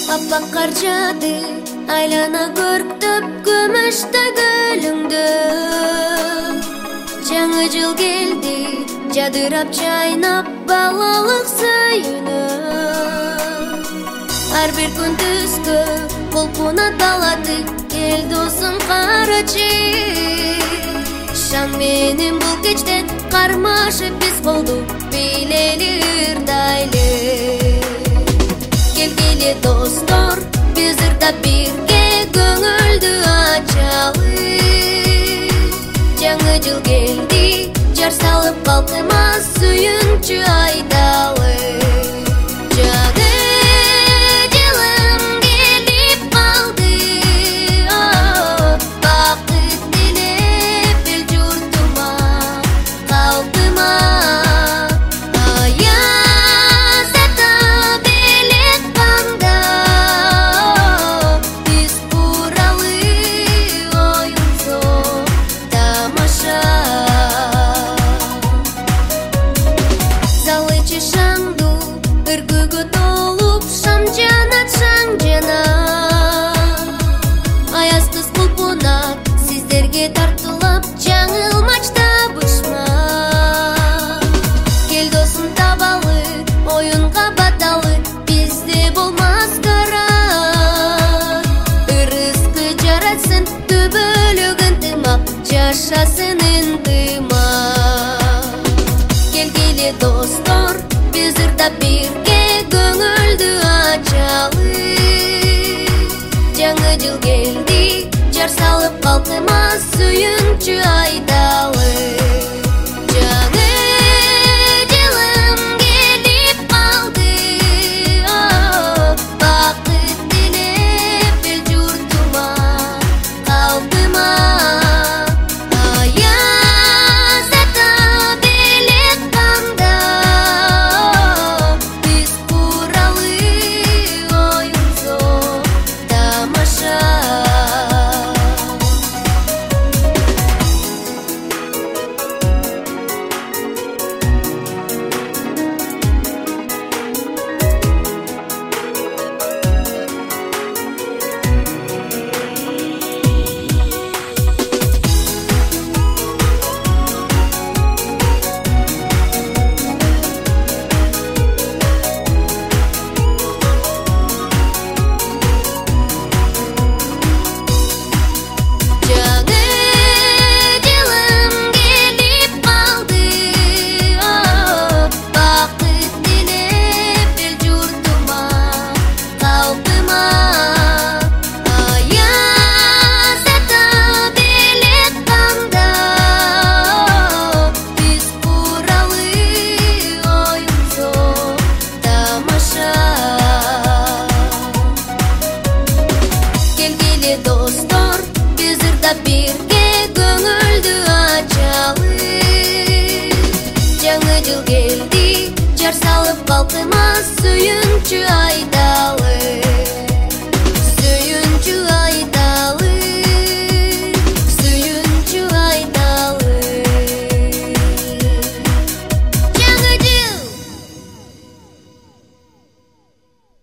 Аппақ қар жады, айлана көріктіп күмішті гүліңді. Жаңа жыл келді, жадырап жайнап балалық сүйіні. Әрбір күн түскі құлпына талады, кел досым қарачы. Шаң менен бұл кечтен қармашы біз қолды билелер дайлы. Келгеле достор, біз ырда бірге көңілді ачалы. Жаңа жыл келді, жар салып қалқыма сүйінші айдалы. Жаңа жылым келіп қалды, бақыт тілеп ел жұртыма, қалқыма. Тартылып жаңылмачта бышма. Кел досым табалы, ойынға баталы, бізде болмас қара. Ырысқы жаратсын, төбөлігін тымап, жашасын ынтымақ. Келгеле достор, біз ырда бірге көңілді ачалы. Жаңа жыл келді, жар салып қалқыма сүйінші айдалы. Жаңа жылым келіп қалды, бақыт тілеп ел жұртыма, қалқыма. Аяз ата белек қанда, біз туралы ойын зор тамаша. Достор, біз ырда бірге көңілді ачалы. Жаңа жыл келді, жар салып қалқыма сүйінші айда.